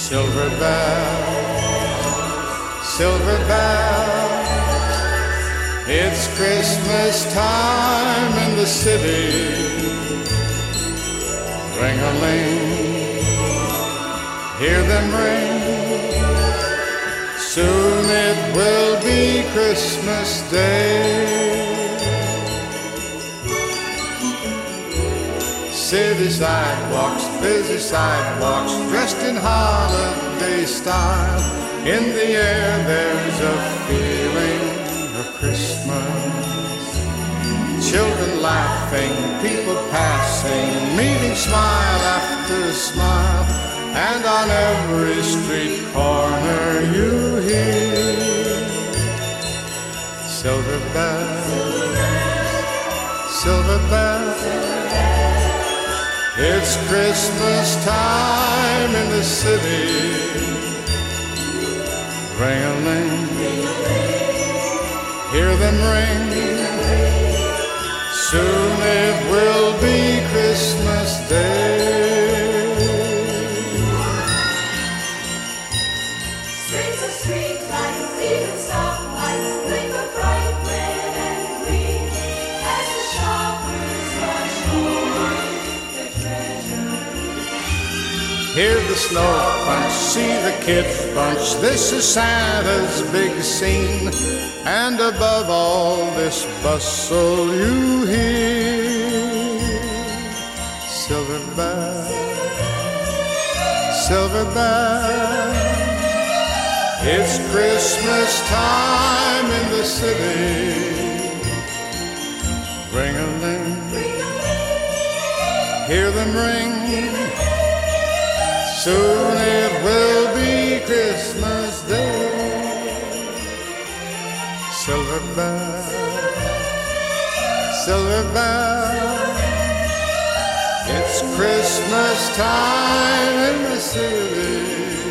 Silver bells, silver bells, it's Christmas time in the city. Ring-a-ling, hear them ring. Soon it will be Christmas Day. City sidewalks, busy sidewalks, dressed in holiday style. In the air there's a feeling of Christmas. Children laughing, people passing, meeting smile after smile. And on every street corner you hear silver bells, silver bells. It's Christmas time in the city. Ring-a-ling, hear them ring. Soon it will be Christmas Day. Streets of street lights, even stoplights, gleam bright red and green as the shoppers rush home their treasures. Hear the snow crunch, see the kids bunch. This is Santa's big scene. And above all this bustle you hear silver bells, silver bells. It's Christmas time in the city. Ring-a-ling, hear them ring. Soon it will be Christmas Day. Silver bells, silver bells. It's Christmas time in the city.